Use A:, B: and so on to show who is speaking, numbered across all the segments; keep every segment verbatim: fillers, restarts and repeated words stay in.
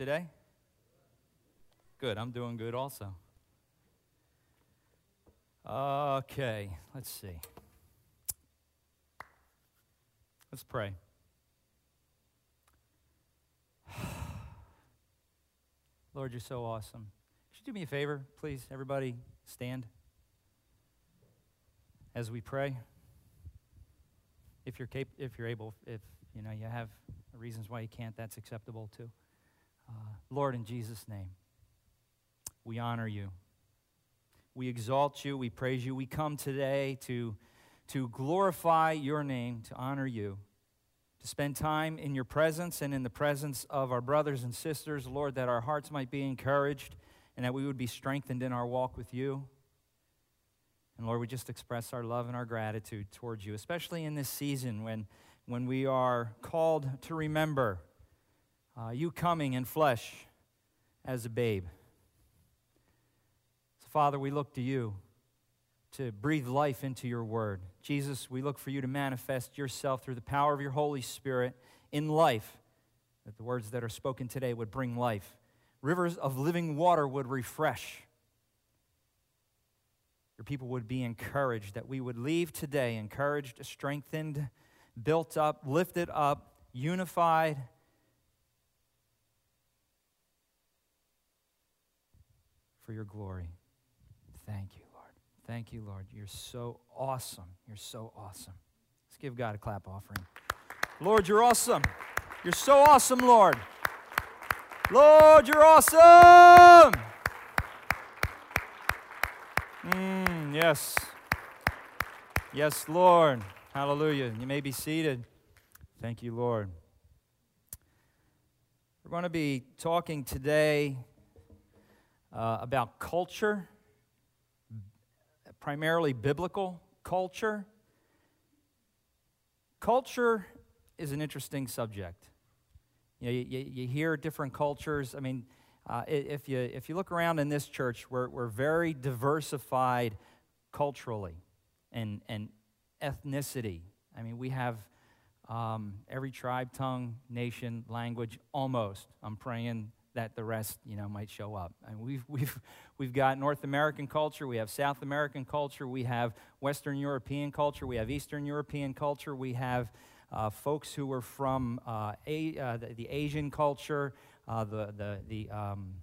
A: today? Good, I'm doing good also. Okay, let's see. Let's pray. Lord, you're so awesome. Could you do me a favor, please? Everybody stand as we pray. If you're cap- if you're able, if you know you have reasons why you can't, that's acceptable too. Uh, Lord, in Jesus' name, we honor you. We exalt you. We praise you. We come today to, to glorify your name, to honor you, to spend time in your presence and in the presence of our brothers and sisters, Lord, that our hearts might be encouraged and that we would be strengthened in our walk with you. And Lord, we just express our love and our gratitude towards you, especially in this season when, when we are called to remember uh, you coming in flesh as a babe. So, Father, we look to you to breathe life into your word. Jesus, we look for you to manifest yourself through the power of your Holy Spirit in life, that the words that are spoken today would bring life. Rivers of living water would refresh. Your people would be encouraged, that we would leave today encouraged, strengthened, built up, lifted up, unified, for your glory. Thank you, Lord. Thank you, Lord. You're so awesome. You're so awesome. Let's give God a clap offering. Lord, you're awesome. You're so awesome, Lord. Lord, you're awesome. Mm, yes. Yes, Lord. Hallelujah. You may be seated. Thank you, Lord. We're going to be talking today uh, about culture, primarily biblical culture. Culture is an interesting subject. You know, you, you hear different cultures. I mean, uh, if you if you look around in this church, we're we're very diversified culturally and and ethnicity. I mean, we have um, every tribe, tongue, nation, language, almost. I'm praying that the rest, you know, might show up. I mean, we've we've we've got North American culture, we have South American culture, we have Western European culture, we have Eastern European culture, we have uh, folks who are from uh, a, uh, the, the Asian culture, uh, the the the um,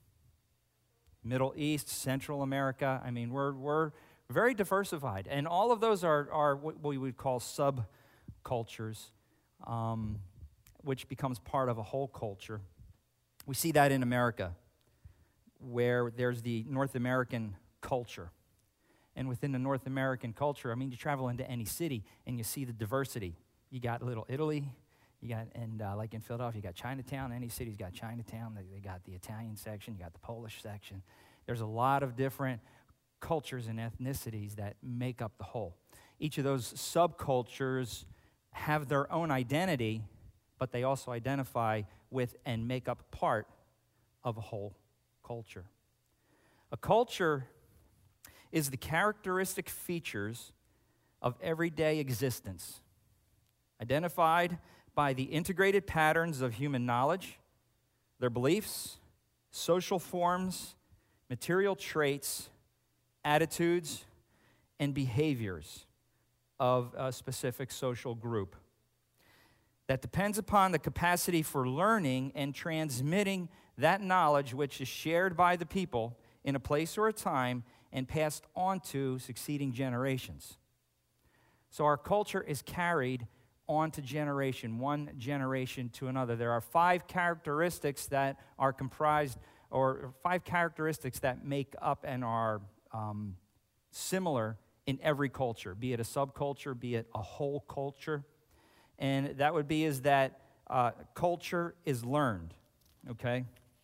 A: Middle East, Central America. I mean, we're we're very diversified, and all of those are are what we would call subcultures, um, which becomes part of a whole culture. We see that in America, where there's the North American culture. And within the North American culture, I mean, you travel into any city and you see the diversity. You got Little Italy, you got, and uh, like in Philadelphia, you got Chinatown. Any city's got Chinatown. They, they got the Italian section, you got the Polish section. There's a lot of different cultures and ethnicities that make up the whole. Each of those subcultures have their own identity, but they also identify with and make up part of a whole culture. A culture is the characteristic features of everyday existence, identified by the integrated patterns of human knowledge, their beliefs, social forms, material traits, attitudes, and behaviors of a specific social group, that depends upon the capacity for learning and transmitting that knowledge which is shared by the people in a place or a time and passed on to succeeding generations. So our culture is carried on to generation, one generation to another. There are five characteristics that are comprised, or five characteristics that make up and are um, similar in every culture, be it a subculture, be it a whole culture. And that would be is that uh, culture is learned, okay?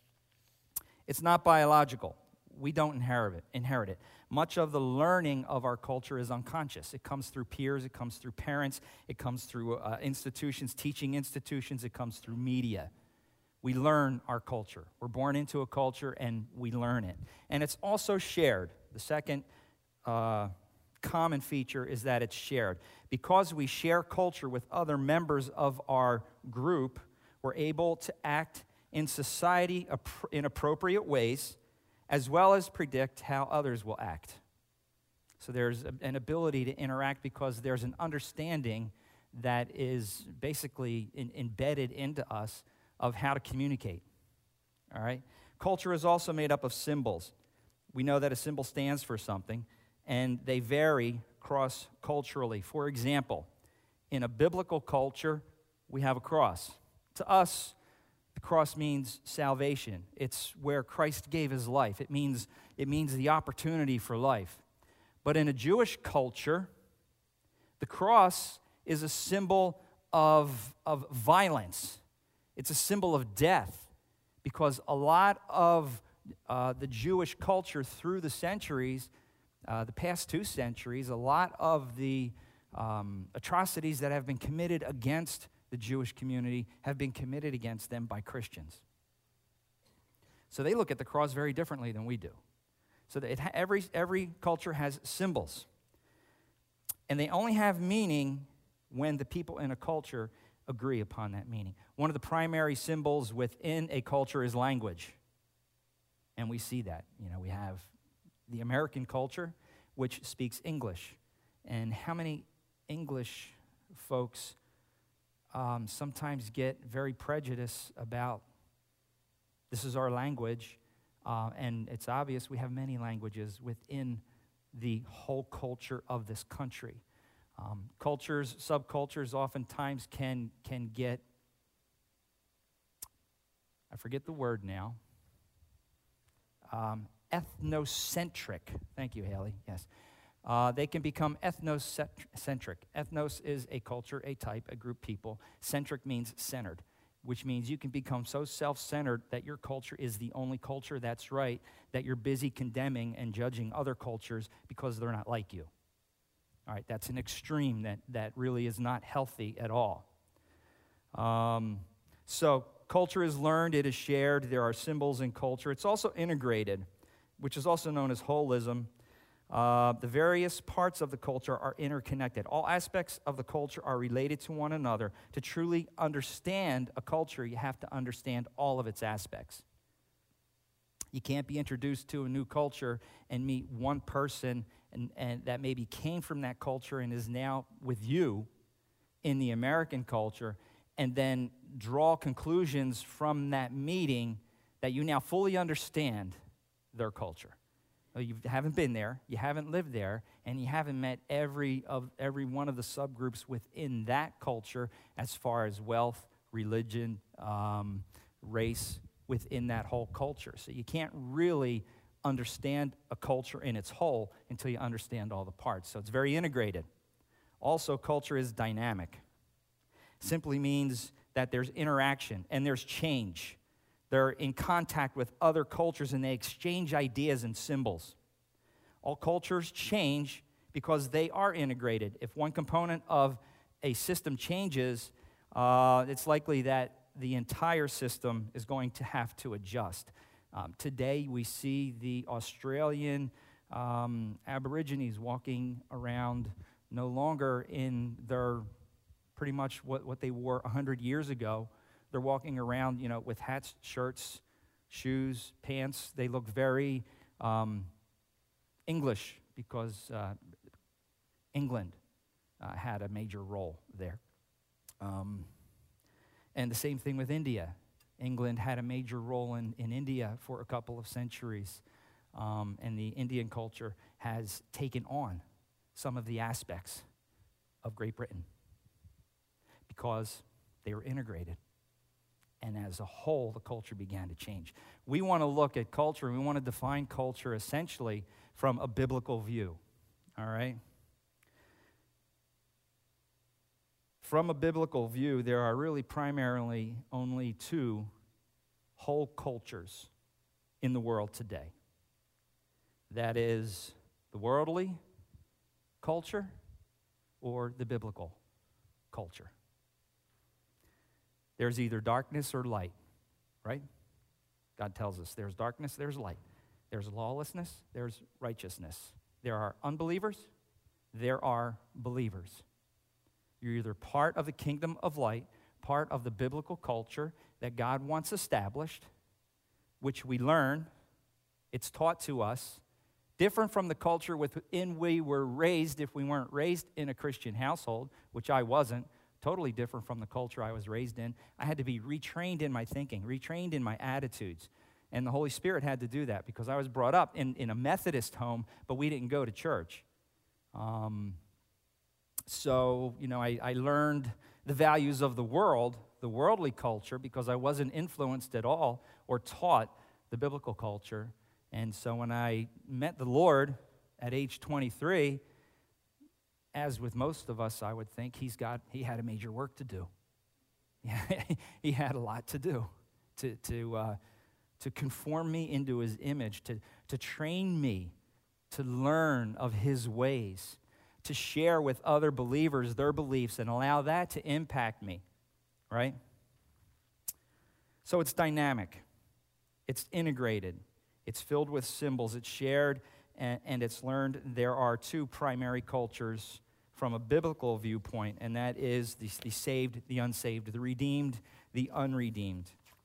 A: It's not biological. We don't inherit it, inherit it. Much of the learning of our culture is unconscious. It comes through peers, it comes through parents, it comes through uh, institutions, teaching institutions, it comes through media. We learn our culture. We're born into a culture and we learn it. And it's also shared. The second uh, common feature is that it's shared. Because we share culture with other members of our group, we're able to act in society in appropriate ways, as well as predict how others will act. So there's an ability to interact because there's an understanding that is basically in, embedded into us of how to communicate. All right? Culture is also made up of symbols. We know that a symbol stands for something, and they vary cross-culturally. For example, in a biblical culture, we have a cross. To us, the cross means salvation. It's where Christ gave his life. It means, it means the opportunity for life. But in a Jewish culture, the cross is a symbol of, of violence. It's a symbol of death, because a lot of uh, the Jewish culture through the centuries, uh, the past two centuries, a lot of the um, atrocities that have been committed against the Jewish community have been committed against them by Christians. So they look at the cross very differently than we do. So that it ha- every, every culture has symbols. And they only have meaning when the people in a culture agree upon that meaning. One of the primary symbols within a culture is language. And we see that. You know, we have the American culture, which speaks English. And how many English folks um, sometimes get very prejudiced about this is our language. Uh, and it's obvious we have many languages within the whole culture of this country. Um, cultures, subcultures oftentimes can, can get, I forget the word now, um, ethnocentric. Thank you, Haley. Yes. Uh, they can become ethnocentric. Ethnos is a culture, a type, a group of people. Centric means centered, which means you can become so self-centered that your culture is the only culture that's right, that you're busy condemning and judging other cultures because they're not like you. All right, that's an extreme that, that really is not healthy at all. Um, so culture is learned, it is shared, there are symbols in culture. It's also integrated, which is also known as holism. Uh, the various parts of the culture are interconnected. All aspects of the culture are related to one another. To truly understand a culture, you have to understand all of its aspects. You can't be introduced to a new culture and meet one person and, and that maybe came from that culture and is now with you in the American culture, and then draw conclusions from that meeting that you now fully understand their culture. You haven't been there, you haven't lived there, and you haven't met every of every one of the subgroups within that culture as far as wealth, religion, um, race, within that whole culture. So you can't really understand a culture in its whole until you understand all the parts. So it's very integrated. Also, culture is dynamic. Simply means that there's interaction and there's change. They're in contact with other cultures and they exchange ideas and symbols. All cultures change because they are integrated. If one component of a system changes, uh, it's likely that the entire system is going to have to adjust. Um, today we see the Australian um, Aborigines walking around no longer in their pretty much what, what they wore one hundred years ago. They're walking around, you know, with hats, shirts, shoes, pants. They look very um, English because uh, England uh, had a major role there. Um, and the same thing with India. England had a major role in, in India for a couple of centuries. Um, and the Indian culture has taken on some of the aspects of Great Britain because they were integrated. And as a whole, the culture began to change. We want to look at culture, and we want to define culture essentially from a biblical view, all right? From a biblical view, there are really primarily only two whole cultures in the world today. That is the worldly culture or the biblical culture. There's either darkness or light, right? God tells us there's darkness, there's light. There's lawlessness, there's righteousness. There are unbelievers, there are believers. You're either part of the kingdom of light part of the biblical culture that God wants established, which we learn, it's taught to us, different from the culture within we were raised if we weren't raised in a Christian household, which I wasn't, totally different from the culture I was raised in. I had to be retrained in my thinking, retrained in my attitudes. And the Holy Spirit had to do that because I was brought up in, in a Methodist home, but we didn't go to church. Um, so, you know, I, I learned the values of the world, the worldly culture, because I wasn't influenced at all or taught the biblical culture. And so when I met the Lord at age twenty-three, as with most of us, I would think he's got he had a major work to do. He had a lot to do to to uh, to conform me into his image, to to train me to learn of his ways, to share with other believers their beliefs and allow that to impact me, right? So it's dynamic, it's integrated, it's filled with symbols, it's shared, and, and it's learned. There are two primary cultures from a biblical viewpoint, and that is the, the saved, the unsaved, the redeemed, the unredeemed.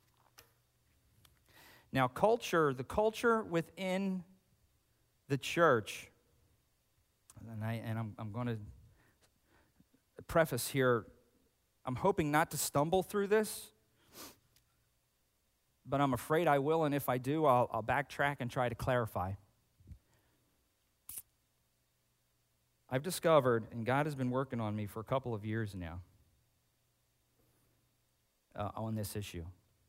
A: Now, culture, the culture within the church, and, I, and I'm, I'm going to preface here, I'm hoping not to stumble through this, but I'm afraid I will, and if I do, I'll, I'll backtrack and try to clarify. I've discovered, and God has been working on me for a couple of years now uh, on this issue.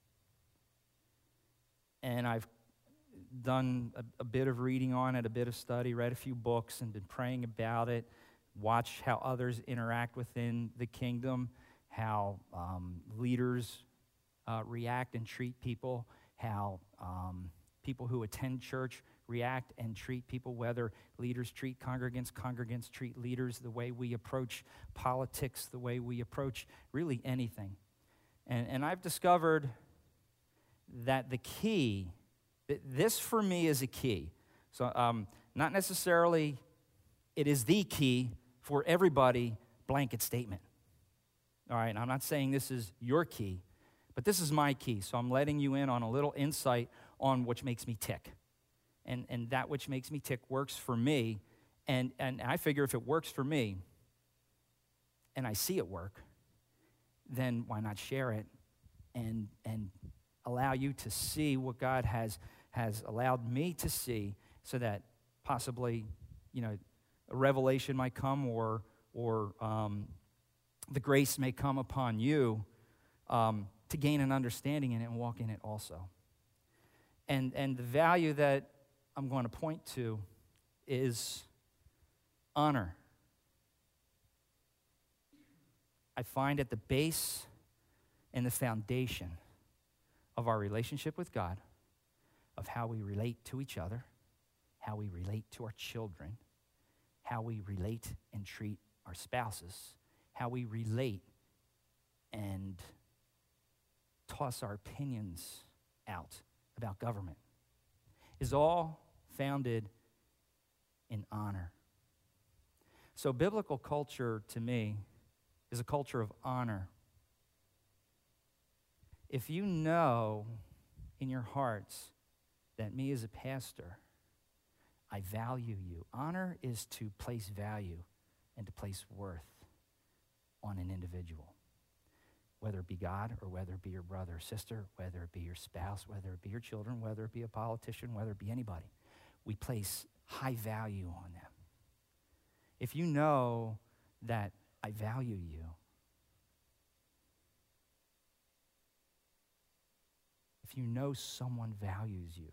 A: And I've done a, a bit of reading on it, a bit of study, read a few books, and been praying about it, watched how others interact within the kingdom, how um, leaders uh, react and treat people, how um, people who attend church react and treat people, whether leaders treat congregants, congregants treat leaders, the way we approach politics, the way we approach really anything. And, and I've discovered that the key, this for me is a key. So um, not necessarily it is the key for everybody, blanket statement. All right, and I'm not saying this is your key, but this is my key. So I'm letting you in on a little insight on which makes me tick. And, and that which makes me tick works for me. And, and I figure if it works for me, and I see it work, then why not share it and, and allow you to see what God has, has allowed me to see, so that possibly, you know, a revelation might come, or, or um, the grace may come upon you um, to gain an understanding in it and walk in it also. And, and the value that I'm going to point to is honor. I find at the base and the foundation of our relationship with God, of how we relate to each other, how we relate to our children, how we relate and treat our spouses, how we relate and toss our opinions out about government, is all founded in honor. So biblical culture, to me, is a culture of honor. If you know in your hearts that me as a pastor, I value you. Honor is to place value and to place worth on an individual, whether it be God or whether it be your brother or sister, whether it be your spouse, whether it be your children, whether it be a politician, whether it be anybody. We place high value on them. If you know that I value you, if you know someone values you,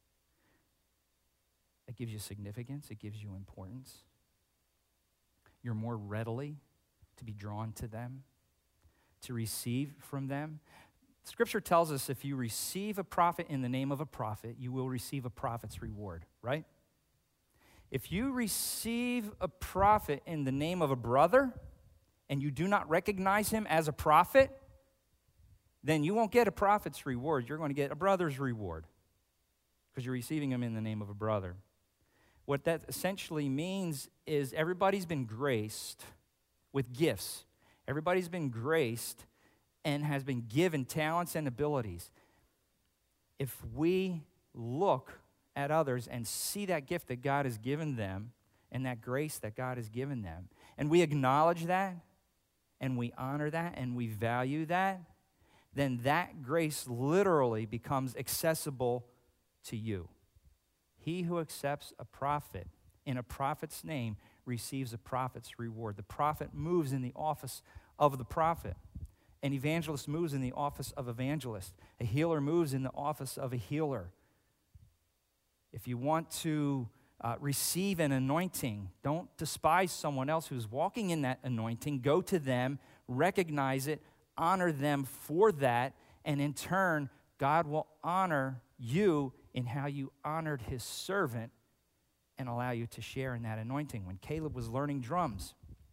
A: it gives you significance, it gives you importance. You're more readily to be drawn to them, to receive from them. Scripture tells us if you receive a prophet in the name of a prophet, you will receive a prophet's reward, right? If you receive a prophet in the name of a brother and you do not recognize him as a prophet, then you won't get a prophet's reward. You're going to get a brother's reward because you're receiving him in the name of a brother. What that essentially means is everybody's been graced with gifts. Everybody's been graced, and has been given talents and abilities, if we look at others and see that gift that God has given them and that grace that God has given them, and we acknowledge that, and we honor that, and we value that, then that grace literally becomes accessible to you. He who accepts a prophet in a prophet's name receives a prophet's reward. The prophet moves in the office of the prophet. An evangelist moves in the office of evangelist. A healer moves in the office of a healer. If you want to uh, receive an anointing, don't despise someone else who's walking in that anointing. Go to them, recognize it, honor them for that, and in turn, God will honor you in how you honored his servant and allow you to share in that anointing. When Caleb was learning drums,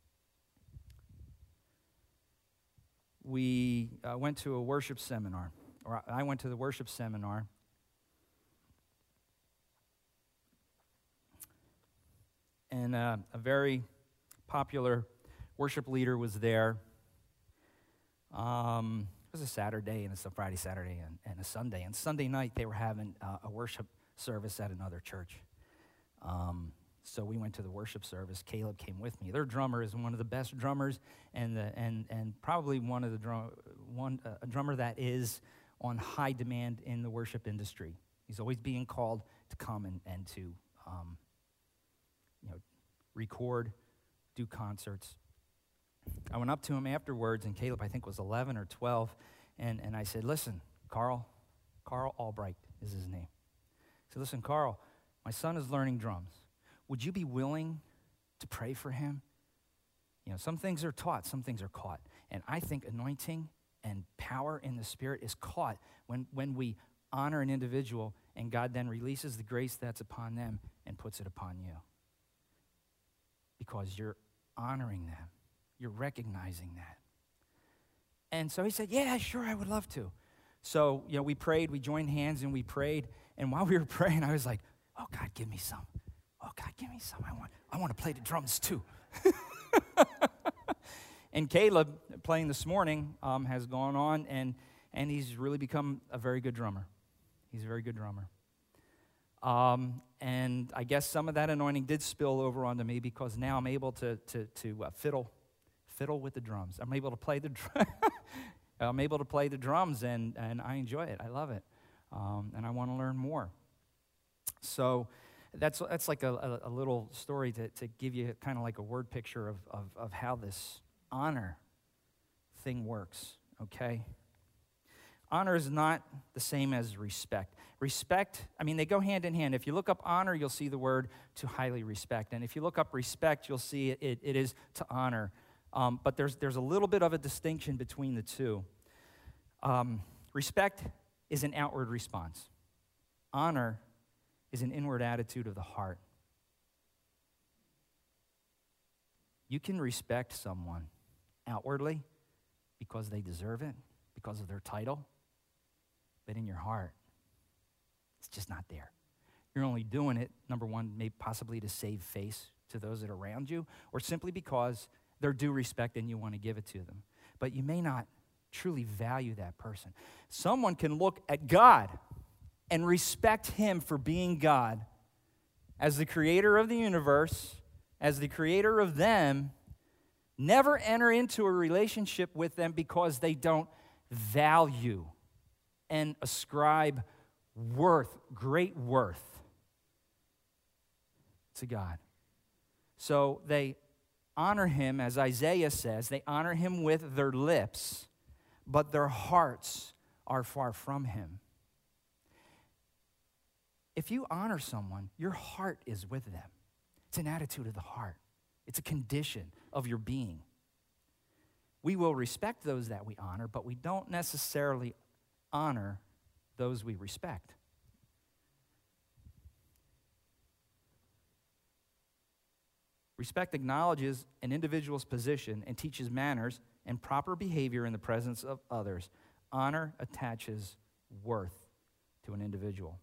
A: we uh, went to a worship seminar, or I went to the worship seminar. And uh, a very popular worship leader was there. Um, it was a Saturday, and it's a Friday, Saturday, and, and a Sunday. And Sunday night, they were having uh, a worship service at another church. Um, so we went to the worship service. Caleb came with me. Their drummer is one of the best drummers, and the, and and probably one of the drum, one uh, a drummer that is on high demand in the worship industry. He's always being called to come and and to um, you know record, do concerts. I went up to him afterwards, and Caleb, I think, was eleven or twelve, and and I said, "Listen, Carl, Carl Albright is his name." I said, "Listen, Carl, my son is learning drums. Would you be willing to pray for him? You know, some things are taught, some things are caught. And I think anointing and power in the Spirit is caught when, when we honor an individual and God then releases the grace that's upon them and puts it upon you. Because you're honoring them. You're recognizing that." And so he said, "Yeah, sure, I would love to." So, you know, we prayed, we joined hands and we prayed. And while we were praying, I was like, "Oh, God, give me some. Oh, God, give me some. I want, I want to play the drums too." And Caleb, playing this morning, um, has gone on, and, and he's really become a very good drummer. He's a very good drummer. Um, and I guess some of that anointing did spill over onto me, because now I'm able to, to, to uh, fiddle, fiddle with the drums. I'm able to play the drum. I'm able to play the drums, and, and I enjoy it. I love it. Um, and I want to learn more. So that's that's like a, a, a little story to, to give you kind of like a word picture of, of, of how this honor thing works, okay? Honor is not the same as respect. Respect, I mean, they go hand in hand. If you look up honor, you'll see the word to highly respect. And if you look up respect, you'll see it, it, it is to honor. Um, but there's, there's a little bit of a distinction between the two. Um, respect is an outward response. Honor is an inward attitude of the heart. You can respect someone outwardly because they deserve it, because of their title, but in your heart, it's just not there. You're only doing it, number one, maybe possibly to save face to those that are around you, or simply because they're due respect and you want to give it to them. But you may not truly value that person. Someone can look at God and respect him for being God as the creator of the universe, as the creator of them, never enter into a relationship with them because they don't value and ascribe worth, great worth to God. So they honor him, as Isaiah says, they honor him with their lips, but their hearts are far from him. If you honor someone, your heart is with them. It's an attitude of the heart. It's a condition of your being. We will respect those that we honor, but we don't necessarily honor those we respect. Respect acknowledges an individual's position and teaches manners and proper behavior in the presence of others. Honor attaches worth to an individual.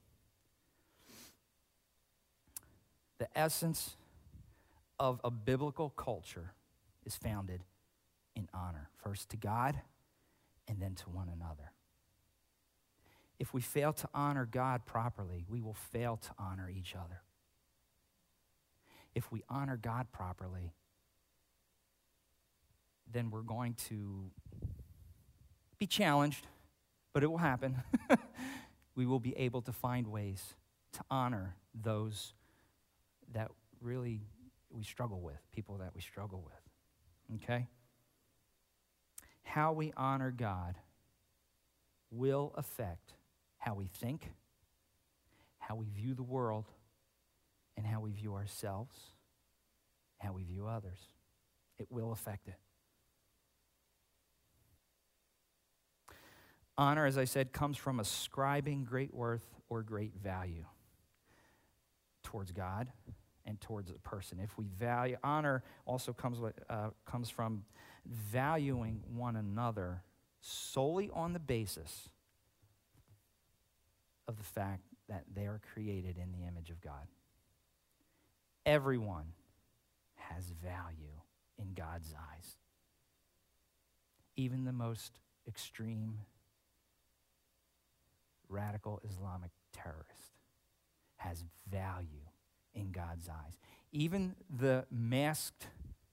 A: The essence of a biblical culture is founded in honor. First to God, and then to one another. If we fail to honor God properly, we will fail to honor each other. If we honor God properly, then we're going to be challenged, but it will happen. We will be able to find ways to honor those that really we struggle with, people that we struggle with, okay? How we honor God will affect how we think, how we view the world, and how we view ourselves, how we view others. It will affect it. Honor, as I said, comes from ascribing great worth or great value towards God and towards a person. If we value, honor also comes with, uh, comes from valuing one another solely on the basis of the fact that they are created in the image of God. Everyone has value in God's eyes. Even the most extreme radical Islamic terrorist has value in God's eyes. Even the masked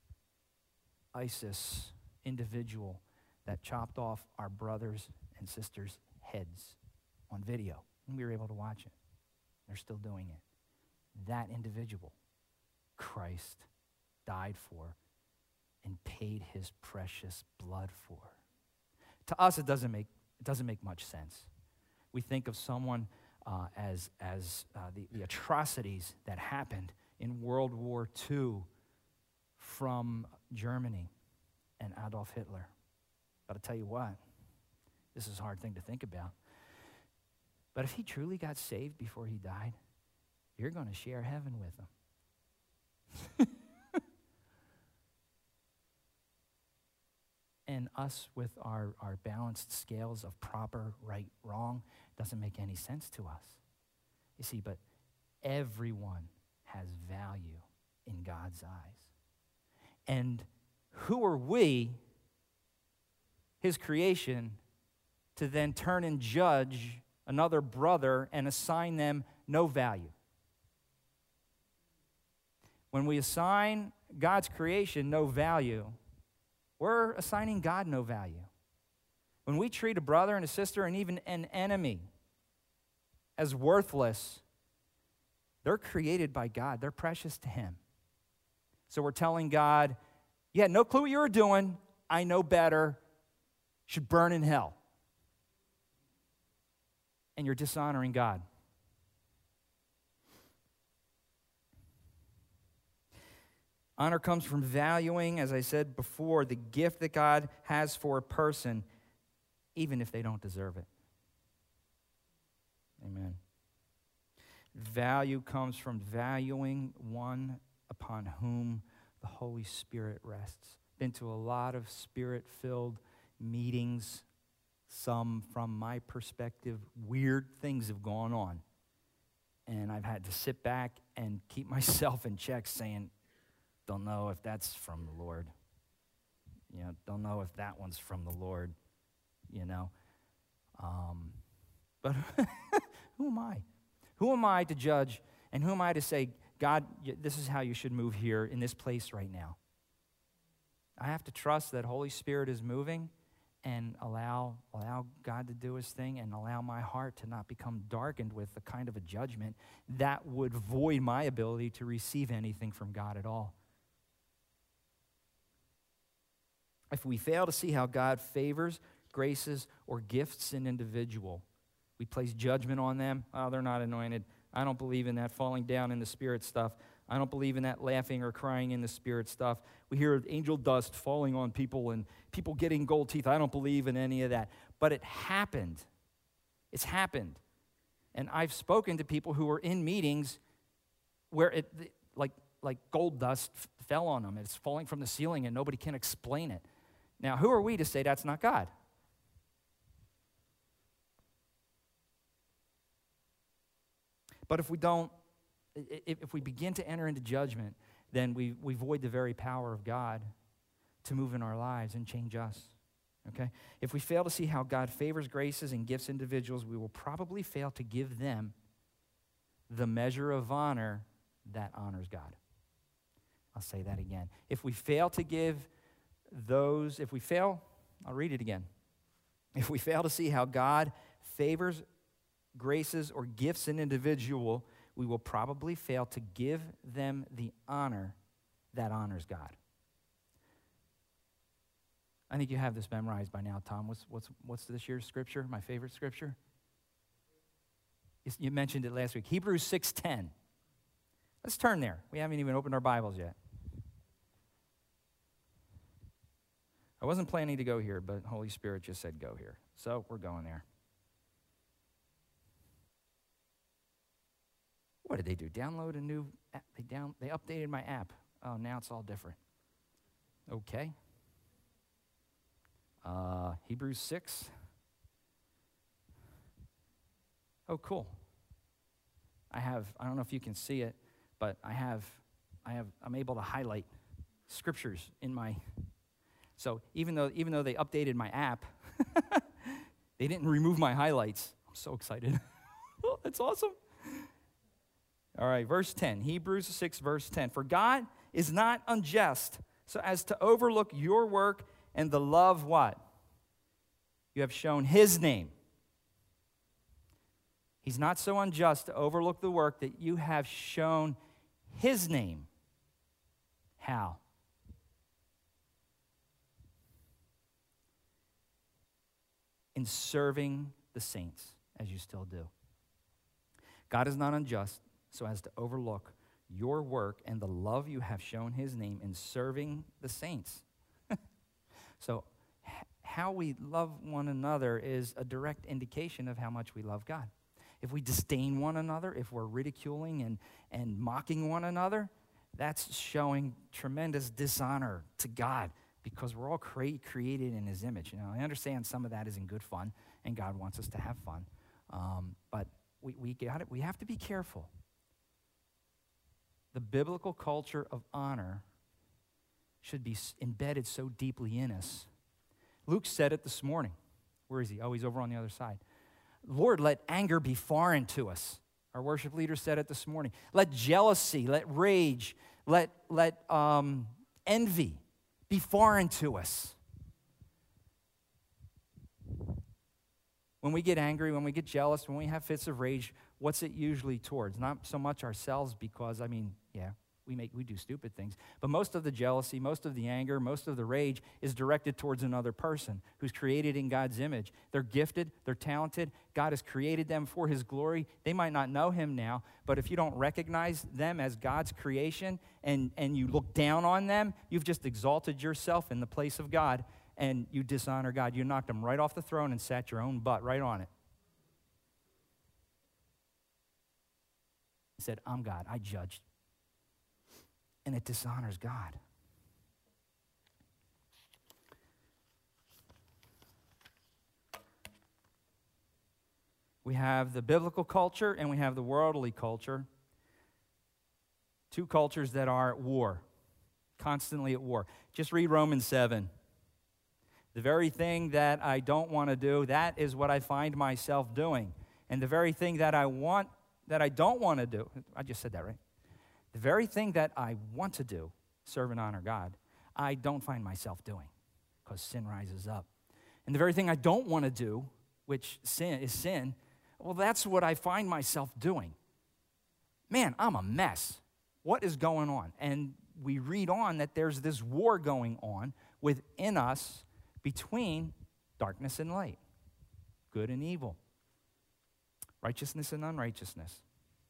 A: ISIS individual that chopped off our brothers and sisters' heads on video, and we were able to watch it. They're still doing it. That individual, Christ died for and paid his precious blood for. To us, it doesn't make, it doesn't make much sense. We think of someone uh, as, as uh, the, the atrocities that happened in World War Two from Germany and Adolf Hitler. But I'll tell you what, this is a hard thing to think about. But if he truly got saved before he died, you're going to share heaven with him. And us with our, our balanced scales of proper, right, wrong, doesn't make any sense to us. You see, but everyone has value in God's eyes. And who are we, his creation, to then turn and judge another brother and assign them no value? When we assign God's creation no value, we're assigning God no value. When we treat a brother and a sister and even an enemy as worthless, they're created by God. They're precious to him. So we're telling God, you had no clue what you were doing. I know better. Should burn in hell. And you're dishonoring God. Honor comes from valuing, as I said before, the gift that God has for a person, even if they don't deserve it. Amen. Value comes from valuing one upon whom the Holy Spirit rests. Been to a lot of Spirit-filled meetings. Some, from my perspective, weird things have gone on. And I've had to sit back and keep myself in check saying, don't know if that's from the Lord. You know, don't know if that one's from the Lord, you know. Um, but who am I? Who am I to judge, and who am I to say, God, this is how you should move here in this place right now? I have to trust that Holy Spirit is moving and allow, allow God to do his thing and allow my heart to not become darkened with the kind of a judgment that would void my ability to receive anything from God at all. If we fail to see how God favors, graces, or gifts an individual, we place judgment on them. Oh, they're not anointed. I don't believe in that falling down in the Spirit stuff. I don't believe in that laughing or crying in the Spirit stuff. We hear angel dust falling on people and people getting gold teeth. I don't believe in any of that. But it happened. It's happened. And I've spoken to people who were in meetings where it, like, like gold dust f- fell on them. It's falling from the ceiling and nobody can explain it. Now, who are we to say that's not God? But if we don't, if we begin to enter into judgment, then we, we void the very power of God to move in our lives and change us. okay? If we fail to see how God favors, graces, and gifts individuals, we will probably fail to give them the measure of honor that honors God. I'll say that again. If we fail to give those, if we fail, I'll read it again. If we fail to see how God favors, graces, or gifts an individual, we will probably fail to give them the honor that honors God. I think you have this memorized by now, Tom. What's, what's, what's this year's scripture, my favorite scripture? You mentioned it last week. Hebrews six ten. Let's turn there. We haven't even opened our Bibles yet. I wasn't planning to go here, but Holy Spirit just said go here. So we're going there. What did they do? Download a new app? They, down, they updated my app. Oh, now it's all different. Okay. Uh, Hebrews six. Oh, cool. I have, I don't know if you can see it, but I have, I have, I'm able to highlight scriptures in my, so even though, even though they updated my app, they didn't remove my highlights. I'm so excited. Oh, that's awesome. All right, verse ten, Hebrews six, verse ten. For God is not unjust, so as to overlook your work and the love, what? You have shown his name. He's not so unjust to overlook the work that you have shown his name. How? In serving the saints, as you still do. God is not unjust so as to overlook your work and the love you have shown his name in serving the saints. So h- how we love one another is a direct indication of how much we love God. If we disdain one another, if we're ridiculing and, and mocking one another, that's showing tremendous dishonor to God because we're all cre- created in his image. You know, I understand some of that isn't good fun, and God wants us to have fun. Um, but we, we, got it, we have to be careful. The biblical culture of honor should be embedded so deeply in us. Luke said it this morning. Where is he? Oh, he's over on the other side. Lord, let anger be foreign to us. Our worship leader said it this morning. Let jealousy, let rage, let, let um, envy be foreign to us. When we get angry, when we get jealous, when we have fits of rage, what's it usually towards? Not so much ourselves because, I mean, yeah, we make we do stupid things. But most of the jealousy, most of the anger, most of the rage is directed towards another person who's created in God's image. They're gifted, they're talented. God has created them for his glory. They might not know him now, but if you don't recognize them as God's creation and, and you look down on them, you've just exalted yourself in the place of God and you dishonor God. You knocked them right off the throne and sat your own butt right on it. He said, I'm God, I judged. And it dishonors God. We have the biblical culture and we have the worldly culture. Two cultures that are at war, constantly at war. Just read Romans seven. The very thing that I don't want to do, that is what I find myself doing. And the very thing that I want, that I don't want to do, I just said that, right? The very thing that I want to do, serve and honor God, I don't find myself doing because sin rises up. And the very thing I don't want to do, which sin is sin, well, that's what I find myself doing. Man, I'm a mess. What is going on? And we read on that there's this war going on within us between darkness and light, good and evil, righteousness and unrighteousness.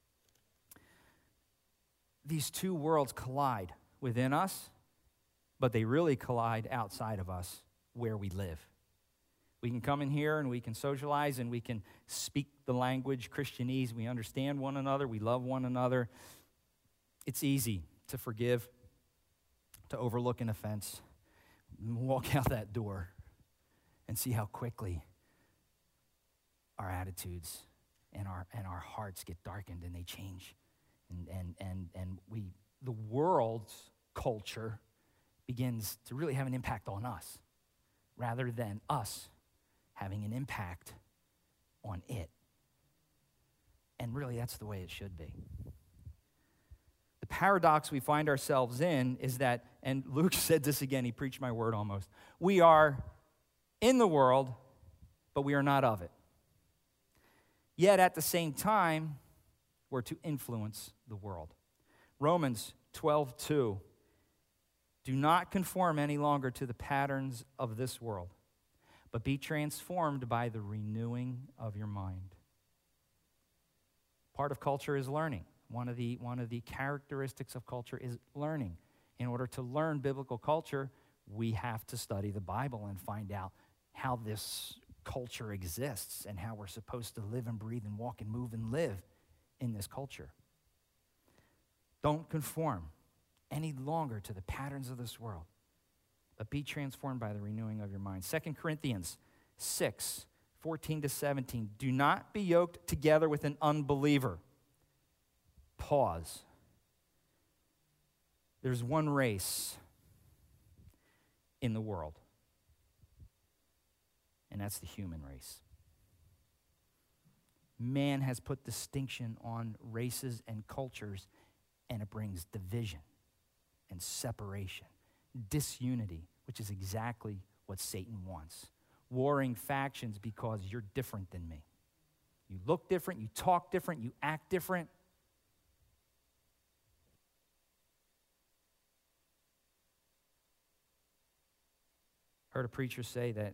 A: These two worlds collide within us, but they really collide outside of us where we live. We can come in here and we can socialize and we can speak the language, Christianese. We understand one another. We love one another. It's easy to forgive, to overlook an offense, walk out that door and see how quickly our attitudes and our and our hearts get darkened and they change. And and and and we the world's culture begins to really have an impact on us. rather than us having an impact on it. And really, that's the way it should be. The paradox we find ourselves in is that, and Luke said this again, he preached my word almost, we are in the world, but we are not of it. Yet at the same time, we're to influence the world. Romans twelve two, do not conform any longer to the patterns of this world, but be transformed by the renewing of your mind. Part of culture is learning. One of the, one of the characteristics of culture is learning. In order to learn biblical culture, we have to study the Bible and find out how this culture exists and how we're supposed to live and breathe and walk and move and live in this culture. Don't conform any longer to the patterns of this world, but be transformed by the renewing of your mind. Second Corinthians six, fourteen to seventeen. Do not be yoked together with an unbeliever. Pause. There's one race in the world, and that's the human race. Man has put distinction on races and cultures, and it brings division and separation, disunity, which is exactly what Satan wants. Warring factions because you're different than me. You look different, you talk different, you act different. Heard a preacher say that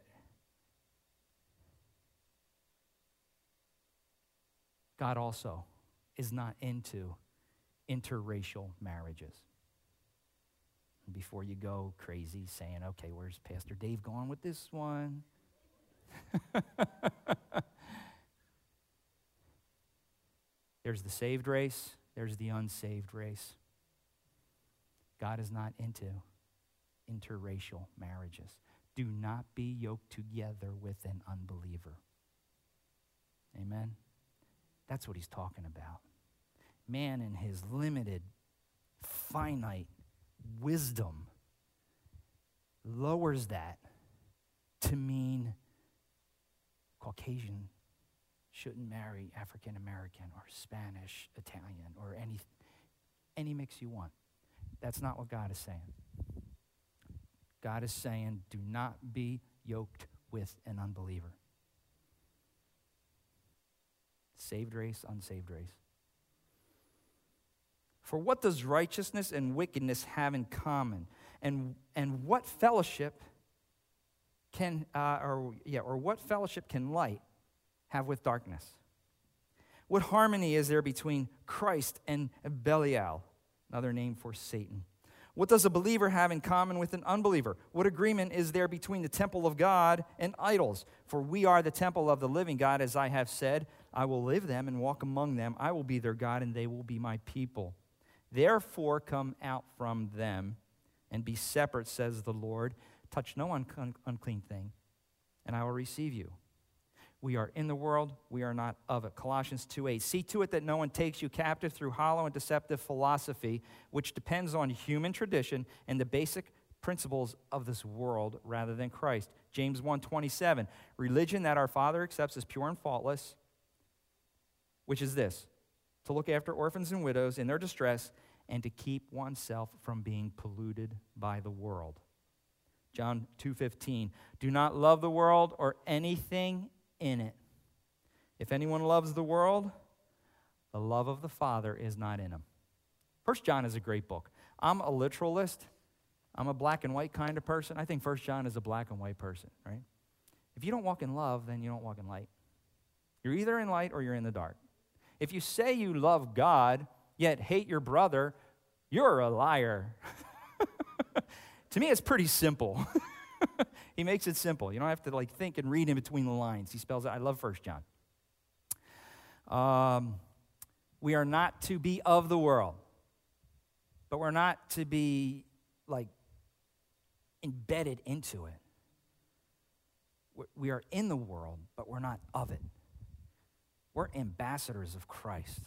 A: God also is not into interracial marriages. Before you go crazy saying, okay, where's Pastor Dave going with this one? There's the saved race, there's the unsaved race. God is not into interracial marriages. Do not be yoked together with an unbeliever. Amen? That's what he's talking about. Man in his limited, finite wisdom lowers that to mean Caucasian shouldn't marry African American or Spanish, Italian, or any, any mix you want. That's not what God is saying. God is saying, do not be yoked with an unbeliever. Saved race, unsaved race. For what does righteousness and wickedness have in common? And, and what fellowship can, uh, or yeah, or what fellowship can light have with darkness? What harmony is there between Christ and Belial, another name for Satan? What does a believer have in common with an unbeliever? What agreement is there between the temple of God and idols? For we are the temple of the living God, as I have said, I will live them and walk among them. I will be their God, and they will be my people. Therefore, come out from them and be separate, says the Lord. Touch no un- unclean thing, and I will receive you. We are in the world, we are not of it. Colossians two eight. See to it that no one takes you captive through hollow and deceptive philosophy, which depends on human tradition and the basic principles of this world rather than Christ. James one twenty-seven. Religion that our Father accepts as pure and faultless, which is this: to look after orphans and widows in their distress and to keep oneself from being polluted by the world. John two fifteen. Do not love the world or anything in it. If anyone loves the world, the love of the Father is not in him. First John is a great book. I'm a literalist. I'm a black and white kind of person. I think First John is a black and white person, right? If you don't walk in love, then you don't walk in light. You're either in light or you're in the dark. If you say you love God, yet hate your brother, you're a liar. To me, it's pretty simple. He makes it simple. You don't have to like think and read in between the lines. He spells it. I love First John. Um, we are not to be of the world, but we're not to be like embedded into it. We are in the world, but we're not of it. We're ambassadors of Christ.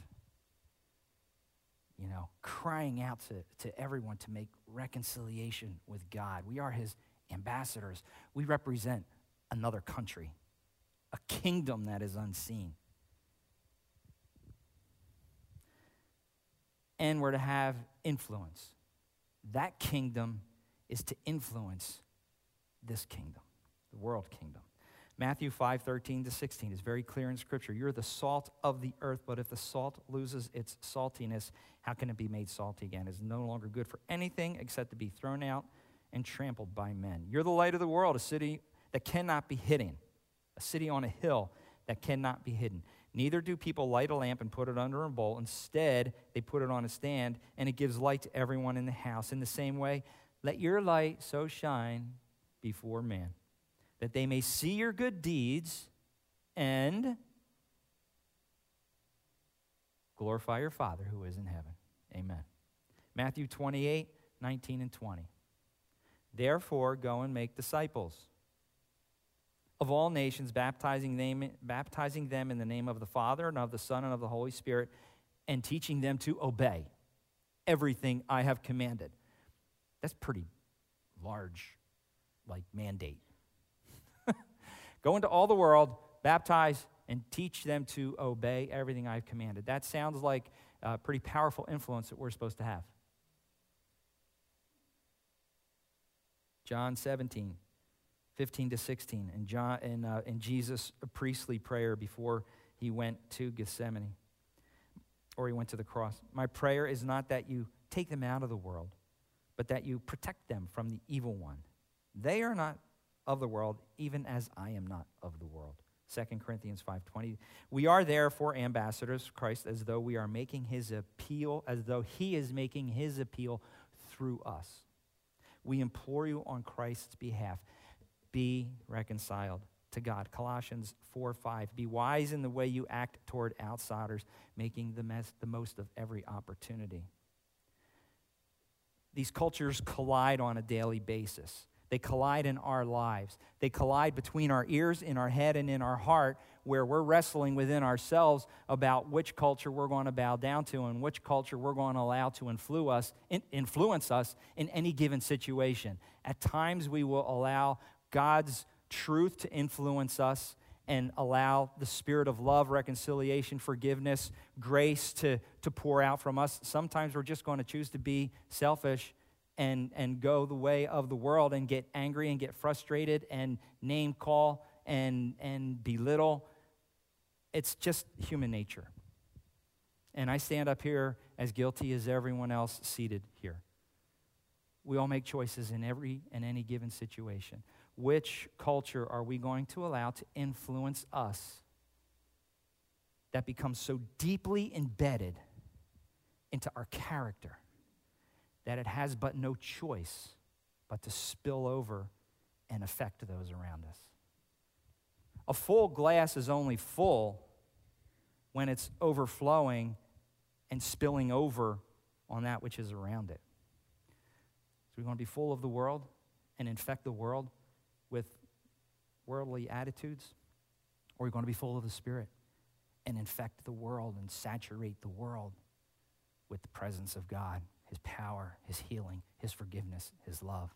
A: You know, crying out to, to everyone to make reconciliation with God. We are his ambassadors. We represent another country, a kingdom that is unseen. And we're to have influence. That kingdom is to influence this kingdom, the world kingdom. Matthew five, thirteen to sixteen is very clear in Scripture. You're the salt of the earth, but if the salt loses its saltiness, how can it be made salty again? It's no longer good for anything except to be thrown out and trampled by men. You're the light of the world, a city that cannot be hidden, a city on a hill that cannot be hidden. Neither do people light a lamp and put it under a bowl. Instead, they put it on a stand, and it gives light to everyone in the house. In the same way, let your light so shine before men, that they may see your good deeds and glorify your Father who is in heaven. Amen. Matthew twenty-eight, nineteen and twenty. Therefore, go and make disciples of all nations, baptizing them, baptizing them in the name of the Father and of the Son and of the Holy Spirit, and teaching them to obey everything I have commanded. That's pretty large, like, mandate. Go into all the world, baptize, and teach them to obey everything I've commanded. That sounds like a pretty powerful influence that we're supposed to have. John seventeen, fifteen to sixteen, and John and uh, in Jesus' priestly prayer before he went to Gethsemane, or he went to the cross. My prayer is not that you take them out of the world, but that you protect them from the evil one. They are not of the world, even as I am not of the world. Second Corinthians five twenty. We are therefore ambassadors of Christ, as though we are making his appeal, as though he is making his appeal through us. We implore you on Christ's behalf, be reconciled to God. Colossians four five. Be wise in the way you act toward outsiders, making the, mess, the most of every opportunity. These cultures collide on a daily basis. They collide in our lives. They collide between our ears, in our head, and in our heart, where we're wrestling within ourselves about which culture we're going to bow down to and which culture we're going to allow to influ us, influence us in any given situation. At times, we will allow God's truth to influence us and allow the spirit of love, reconciliation, forgiveness, grace to, to pour out from us. Sometimes we're just going to choose to be selfish and, and go the way of the world and get angry and get frustrated and name call and, and belittle. It's just human nature. And I stand up here as guilty as everyone else seated here. We all make choices in every and any given situation. Which culture are we going to allow to influence us that becomes so deeply embedded into our character that it has but no choice but to spill over and affect those around us? A full glass is only full when it's overflowing and spilling over on that which is around it. So we want to be full of the world and infect the world with worldly attitudes, or are we going to be full of the Spirit and infect the world and saturate the world with the presence of God, his power, his healing, his forgiveness, his love?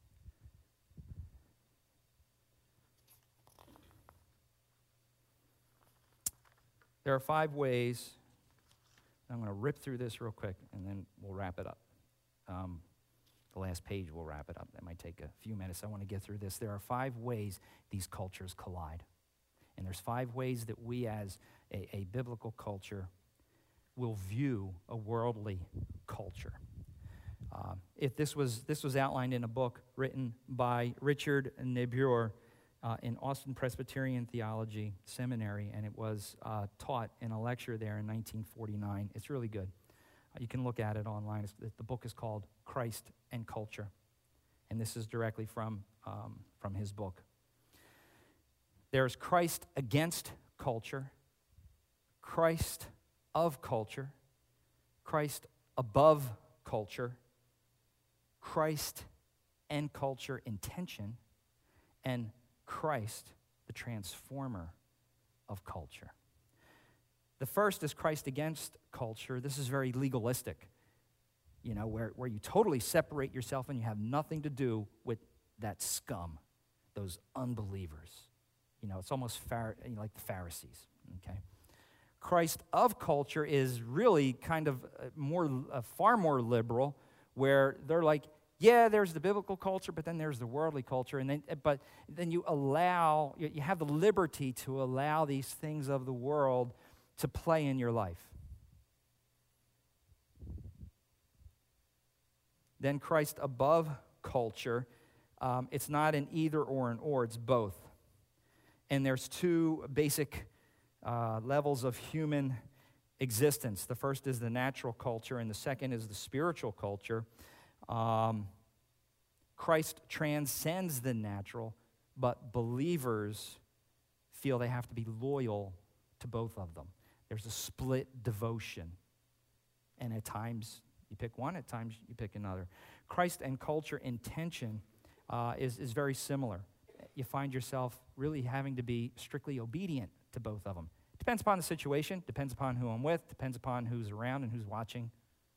A: There are five ways. I'm going to rip through this real quick, and then we'll wrap it up. Um, the last page will wrap it up. That might take a few minutes. I want to get through this. There are five ways these cultures collide. And there's five ways that we as a, a biblical culture will view a worldly culture. Uh, if this was this was outlined in a book written by Richard Niebuhr uh, in Austin Presbyterian Theology Seminary, and it was uh, taught in a lecture there in nineteen forty-nine. It's really good. Uh, you can look at it online. It's, the book is called Christ and Culture, and this is directly from um, from his book. There's Christ against culture, Christ of culture, Christ above culture, Christ and culture in tension, and Christ, the transformer of culture. The first is Christ against culture. This is very legalistic, you know, where, where you totally separate yourself and you have nothing to do with that scum, those unbelievers. You know, it's almost phar- like the Pharisees, okay? Christ of culture is really kind of more, uh, far more liberal, where they're like, yeah, there's the biblical culture, but then there's the worldly culture, and then, but then you allow, you have the liberty to allow these things of the world to play in your life. Then Christ above culture, um, it's not an either or an or, it's both. And there's two basic uh, levels of human existence. The first is the natural culture, and the second is the spiritual culture. Um, Christ transcends the natural, but believers feel they have to be loyal to both of them. There's a split devotion. And at times you pick one, at times you pick another. Christ and culture intention uh, is, is very similar. You find yourself really having to be strictly obedient to both of them. Depends upon the situation, depends upon who I'm with, depends upon who's around and who's watching.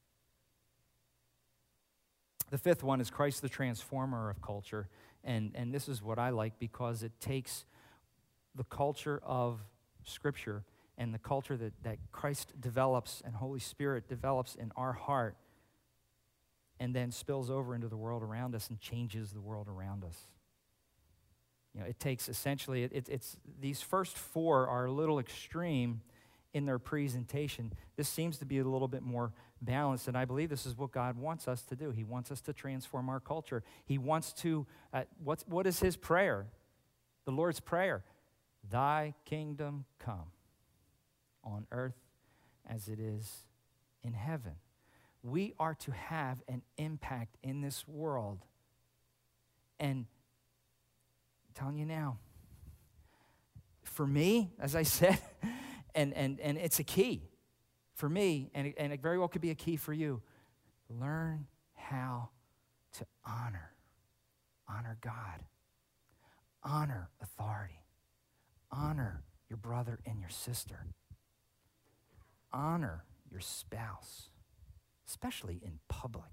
A: The fifth one is Christ the transformer of culture. And, and this is what I like because it takes the culture of Scripture and the culture that, that Christ develops and Holy Spirit develops in our heart and then spills over into the world around us and changes the world around us. You know, it takes essentially, it, it, it's these first four are a little extreme in their presentation. This seems to be a little bit more balanced, and I believe this is what God wants us to do. He wants us to transform our culture. He wants to, uh, what's, what is his prayer? The Lord's Prayer. Thy kingdom come on earth as it is in heaven. We are to have an impact in this world. And I'm telling you now, for me, as I said, and, and, and it's a key for me, and it, and it very well could be a key for you. Learn how to honor. Honor God. Honor authority. Honor your brother and your sister. Honor your spouse, especially in public.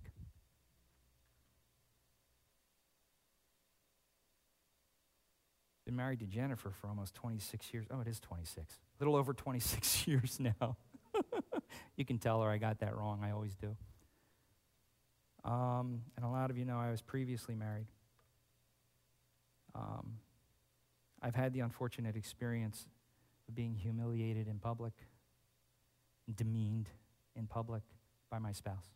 A: Been married to Jennifer for almost twenty-six years. Oh, it is twenty-six. A little over twenty-six years now. You can tell her I got that wrong. I always do. Um, and a lot of you know I was previously married. Um, I've had the unfortunate experience of being humiliated in public, demeaned in public by my spouse.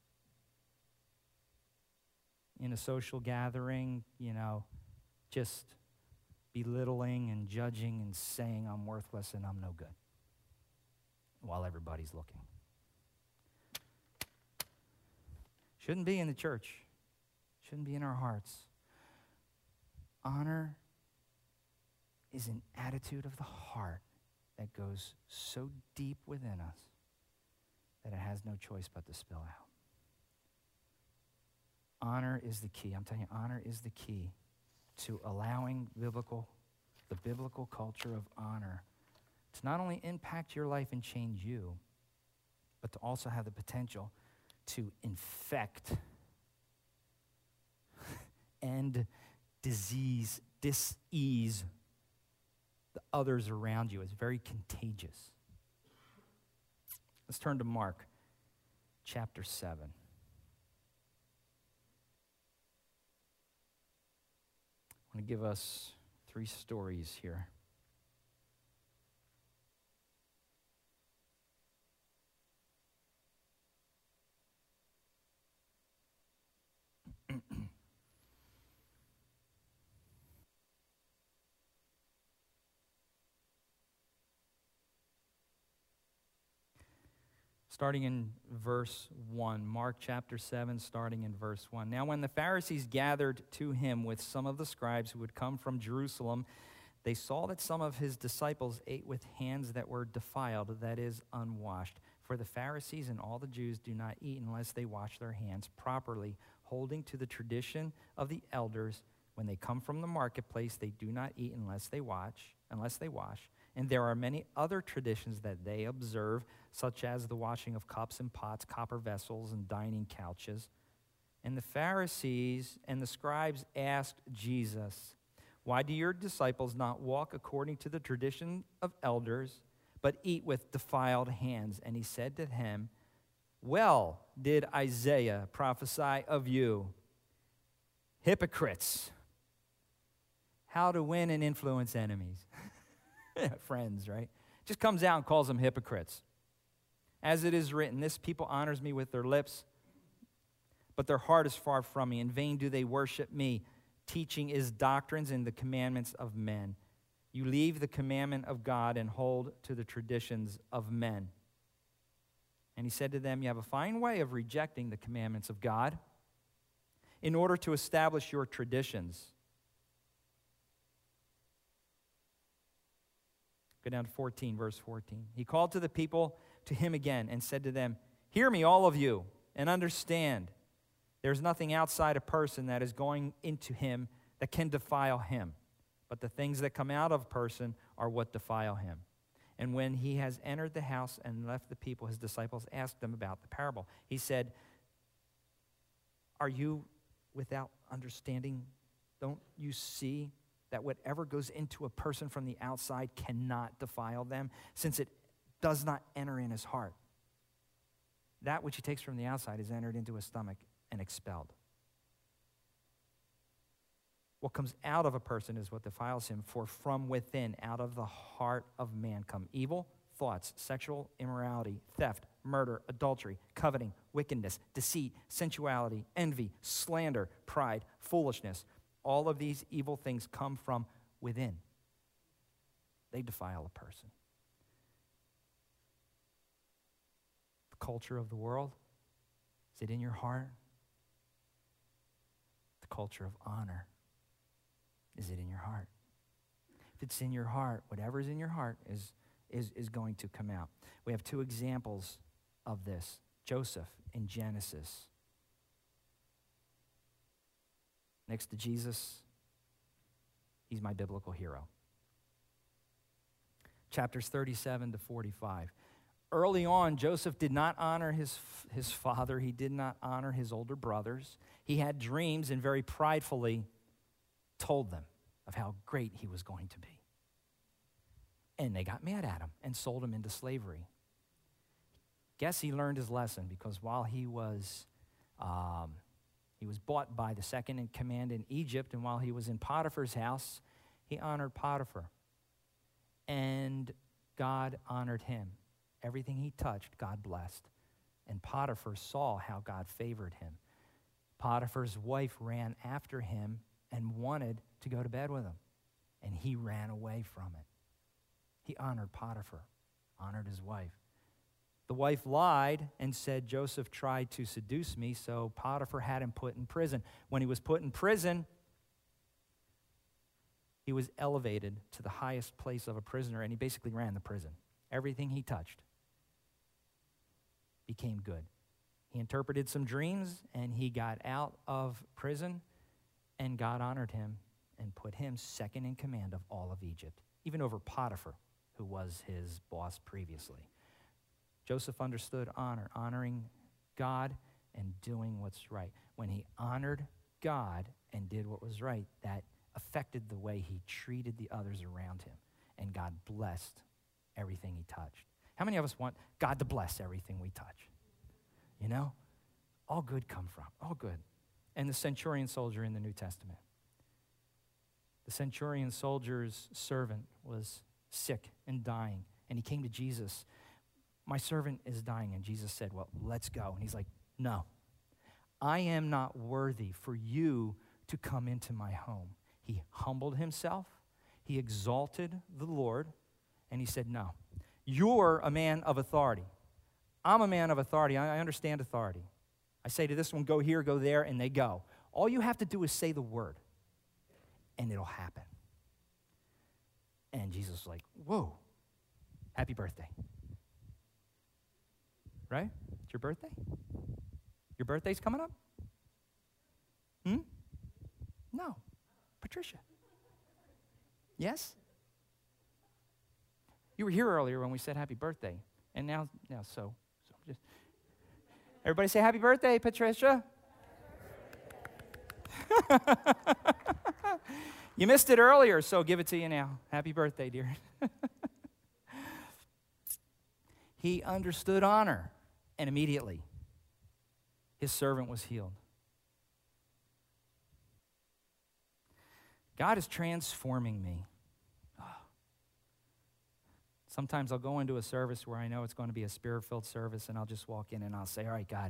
A: In a social gathering, you know, just belittling and judging and saying I'm worthless and I'm no good while everybody's looking. Shouldn't be in the church. Shouldn't be in our hearts. Honor is an attitude of the heart that goes so deep within us that it has no choice but to spill out. Honor is the key. I'm telling you, honor is the key to allowing biblical, the biblical culture of honor to not only impact your life and change you, but to also have the potential to infect and disease, dis-ease the others around you. It's very contagious. Let's turn to Mark chapter seven. I'm going to give us three stories here. Starting in verse one, Mark chapter seven, starting in verse one. Now when the Pharisees gathered to him with some of the scribes who had come from Jerusalem, they saw that some of his disciples ate with hands that were defiled, that is, unwashed. For the Pharisees and all the Jews do not eat unless they wash their hands properly, holding to the tradition of the elders. When they come from the marketplace, they do not eat unless they wash, unless they wash. And there are many other traditions that they observe, such as the washing of cups and pots, copper vessels, and dining couches. And the Pharisees and the scribes asked Jesus, "Why do your disciples not walk according to the tradition of elders, but eat with defiled hands?" And he said to him, "Well did Isaiah prophesy of you, hypocrites." How to win and influence enemies. Friends, right? Just comes out and calls them hypocrites. As it is written, "This people honors me with their lips, but their heart is far from me. In vain do they worship me, teaching is doctrines and the commandments of men. You leave the commandment of God and hold to the traditions of men." And he said to them, "You have a fine way of rejecting the commandments of God in order to establish your traditions." Go down to fourteen, verse fourteen. He called to the people to him again and said to them, "Hear me, all of you, and understand. There's nothing outside a person that is going into him that can defile him, but the things that come out of a person are what defile him. And when he has entered the house and left the people, his disciples asked him about the parable. He said, "Are you without understanding? Don't you see that whatever goes into a person from the outside cannot defile them, since it does not enter in his heart? That which he takes from the outside is entered into his stomach and expelled. What comes out of a person is what defiles him, for from within, out of the heart of man, come evil thoughts, sexual immorality, theft, murder, adultery, coveting, wickedness, deceit, sensuality, envy, slander, pride, foolishness. All of these evil things come from within. They defile a person." The culture of the world, is it in your heart? The culture of honor, is it in your heart? If it's in your heart, whatever's in your heart is, is, is going to come out. We have two examples of this. Joseph in Genesis. Next to Jesus, he's my biblical hero. Chapters thirty-seven to forty-five. Early on, Joseph did not honor his, his father. He did not honor his older brothers. He had dreams and very pridefully told them of how great he was going to be. And they got mad at him and sold him into slavery. Guess he learned his lesson, because while he was, um, he was bought by the second in command in Egypt, and while he was in Potiphar's house, he honored Potiphar. And God honored him. Everything he touched, God blessed. And Potiphar saw how God favored him. Potiphar's wife ran after him and wanted to go to bed with him. And he ran away from it. He honored Potiphar, honored his wife. The wife lied and said, "Joseph tried to seduce me," so Potiphar had him put in prison. When he was put in prison, he was elevated to the highest place of a prisoner, and he basically ran the prison. Everything he touched became good. He interpreted some dreams, and he got out of prison, and God honored him and put him second in command of all of Egypt, even over Potiphar, who was his boss previously. Joseph understood honor, honoring God and doing what's right. When he honored God and did what was right, that affected the way he treated the others around him, and God blessed everything he touched. How many of us want God to bless everything we touch? You know? All good come from, all good. And the centurion soldier in the New Testament. The centurion soldier's servant was sick and dying, and he came to Jesus. "My servant is dying." And Jesus said, "Well, let's go." And he's like, "No, I am not worthy for you to come into my home." He humbled himself. He exalted the Lord, and he said, "No, you're a man of authority. I'm a man of authority. I understand authority. I say to this one, go here, go there, and they go. All you have to do is say the word, and it'll happen." And Jesus was like, "Whoa, happy birthday." Right? It's your birthday? Your birthday's coming up? Hmm? No. Patricia. Yes? You were here earlier when we said happy birthday. And now, now so, so just, everybody say happy birthday, Patricia. You missed it earlier, so give it to you now. Happy birthday, dear. He understood honor, and immediately his servant was healed. God is transforming me. Oh. Sometimes I'll go into a service where I know it's going to be a spirit-filled service, and I'll just walk in and I'll say, all right, God,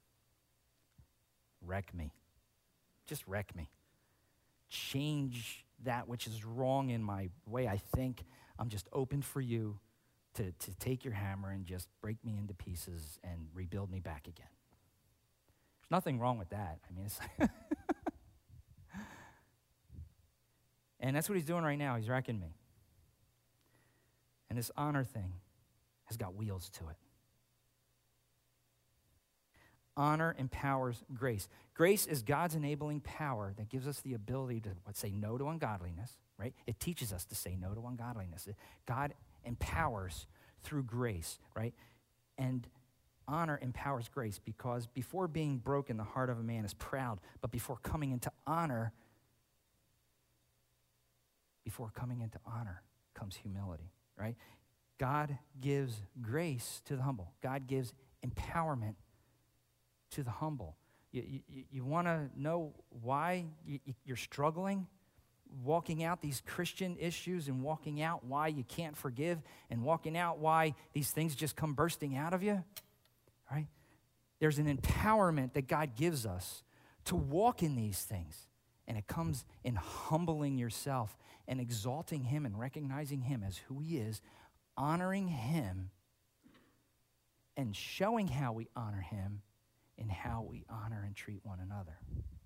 A: wreck me. Just wreck me. Change that which is wrong in my way I think. I'm just open for you to, to take your hammer and just break me into pieces and rebuild me back again. There's nothing wrong with that. I mean, it's and that's what he's doing right now. He's wrecking me. And this honor thing has got wheels to it. Honor empowers grace. Grace is God's enabling power that gives us the ability to what, say no to ungodliness, right? It teaches us to say no to ungodliness. God empowers through grace, right? And honor empowers grace because before being broken, the heart of a man is proud, but before coming into honor, before coming into honor comes humility, right? God gives grace to the humble. God gives empowerment to the humble. You, you, you want to know why you, you're struggling walking out these Christian issues and walking out why you can't forgive and walking out why these things just come bursting out of you, right? There's an empowerment that God gives us to walk in these things, and it comes in humbling yourself and exalting him and recognizing him as who he is, honoring him, and showing how we honor him in how we honor and treat one another.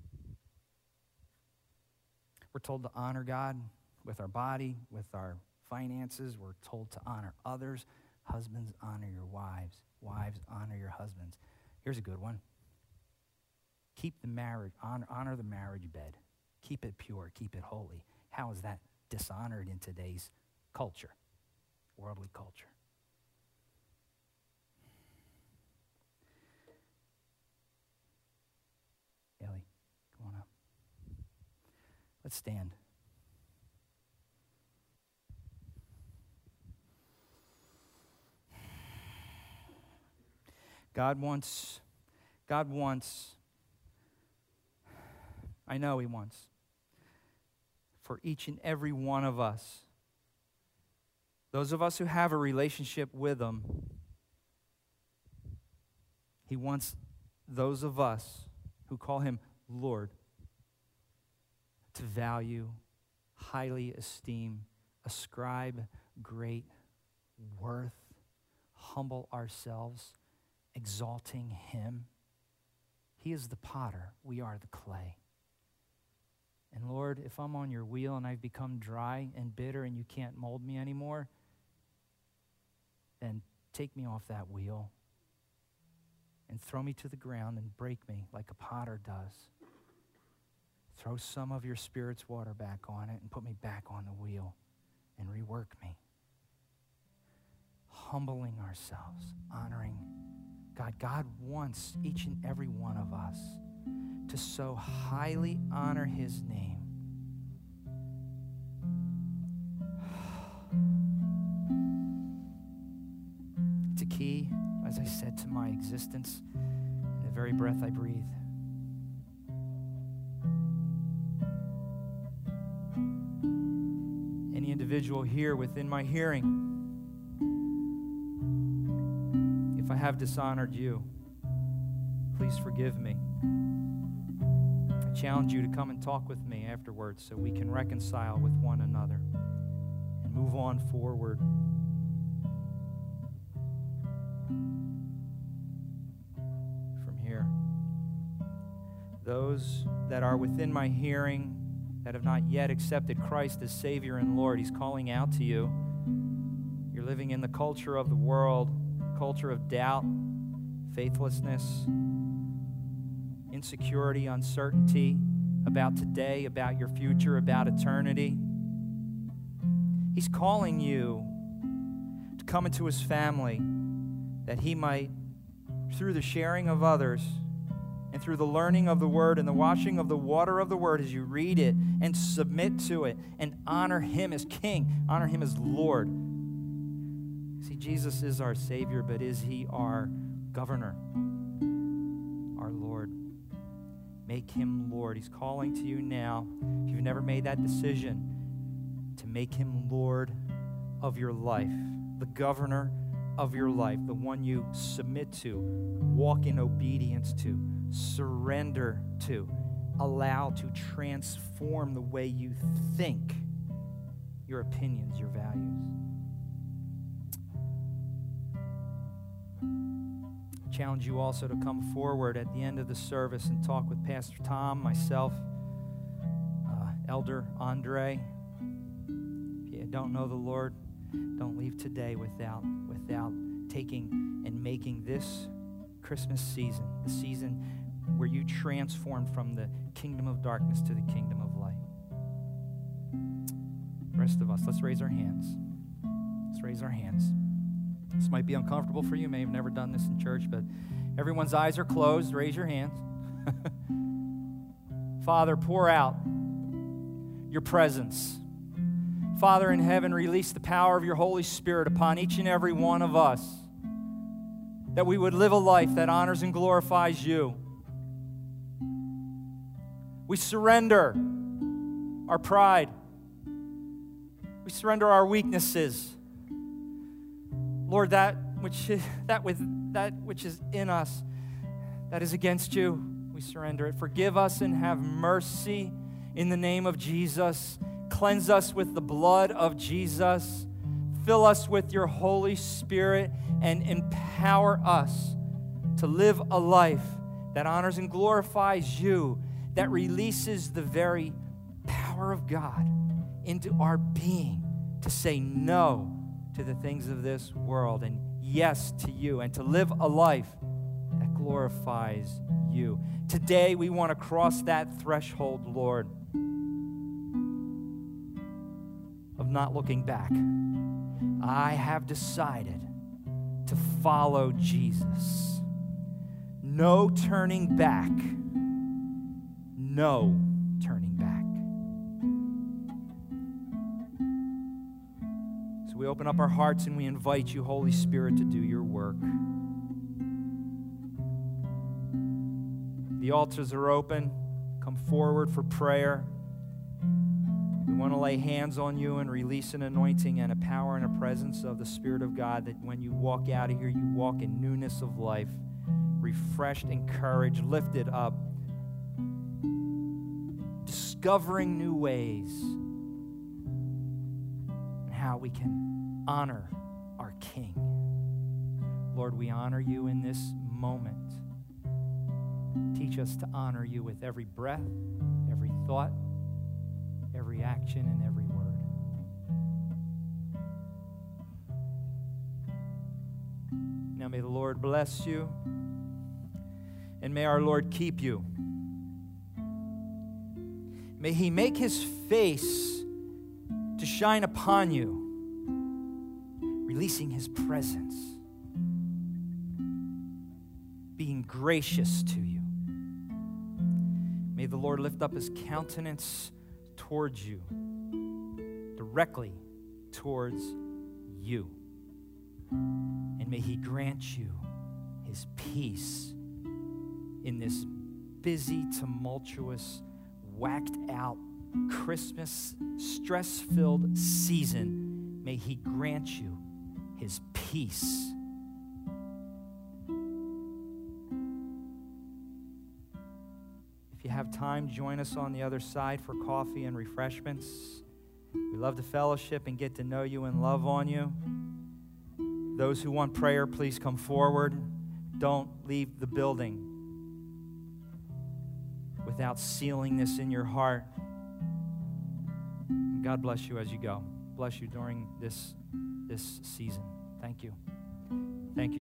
A: We're told to honor God with our body, with our finances. We're told to honor others. Husbands, honor your wives. Wives, honor your husbands. Here's a good one. Keep the marriage, honor, honor the marriage bed. Keep it pure, keep it holy. How is that dishonored in today's culture, worldly culture? Ellie, come on up. Let's stand. God wants, God wants, I know he wants, for each and every one of us, those of us who have a relationship with him, he wants those of us who call him Lord to value, highly esteem, ascribe great worth, humble ourselves, exalting him. He is the potter. We are the clay. And Lord, if I'm on your wheel and I've become dry and bitter and you can't mold me anymore, then take me off that wheel and throw me to the ground and break me like a potter does. Throw some of your Spirit's water back on it and put me back on the wheel and rework me. Humbling ourselves, honoring God. God wants each and every one of us to so highly honor his name. It's a key, as I said, to my existence in the very breath I breathe. Any individual here within my hearing, if I have dishonored you, please forgive me. I challenge you to come and talk with me afterwards so we can reconcile with one another and move on forward. From here, those that are within my hearing that have not yet accepted Christ as Savior and Lord, he's calling out to you. You're living in the culture of the world, culture of doubt, faithlessness, insecurity, uncertainty about today, about your future, about eternity. He's calling you to come into his family that he might, through the sharing of others, and through the learning of the Word and the washing of the water of the Word as you read it and submit to it and honor Him as King, honor Him as Lord. See, Jesus is our Savior, but is He our governor, our Lord? Make Him Lord. He's calling to you now, if you've never made that decision, to make Him Lord of your life, the governor of your life, the one you submit to, walk in obedience to, surrender to, allow to transform the way you think, your opinions, your values. I challenge you also to come forward at the end of the service and talk with Pastor Tom, myself, uh, Elder Andre. If you don't know the Lord, don't leave today without, without taking and making this Christmas season, the season where you transform from the kingdom of darkness to the kingdom of light. The rest of us, let's raise our hands. Let's raise our hands. This might be uncomfortable for you. You may have never done this in church, but everyone's eyes are closed. Raise your hands. Father, pour out your presence. Father in heaven, release the power of your Holy Spirit upon each and every one of us, that we would live a life that honors and glorifies you. We surrender our pride. We surrender our weaknesses. Lord, that which is, that with that which is in us that is against you, we surrender it. Forgive us and have mercy in the name of Jesus. Cleanse us with the blood of Jesus. Fill us with your Holy Spirit and empower us to live a life that honors and glorifies you, that releases the very power of God into our being to say no to the things of this world and yes to you, and to live a life that glorifies you. Today we want to cross that threshold, Lord, of not looking back. I have decided to follow Jesus. No turning back. No turning back. So we open up our hearts and we invite you, Holy Spirit, to do your work. The altars are open. Come forward for prayer. We want to lay hands on you and release an anointing and a power and a presence of the Spirit of God, that when you walk out of here, you walk in newness of life, refreshed, encouraged, lifted up, discovering new ways and how we can honor our King. Lord, we honor you in this moment. Teach us to honor you with every breath, every thought, every action, and every word. Now may the Lord bless you, and may our Lord keep you. May he make his face to shine upon you, releasing his presence, being gracious to you. May the Lord lift up his countenance towards you, directly towards you. And may he grant you his peace in this busy, tumultuous, whacked out, Christmas, stress-filled season. May he grant you his peace. If you have time, join us on the other side for coffee and refreshments. We love to fellowship and get to know you and love on you. Those who want prayer, please come forward. Don't leave the building without sealing this in your heart. And God bless you as you go. Bless you during this, this season. Thank you. Thank you.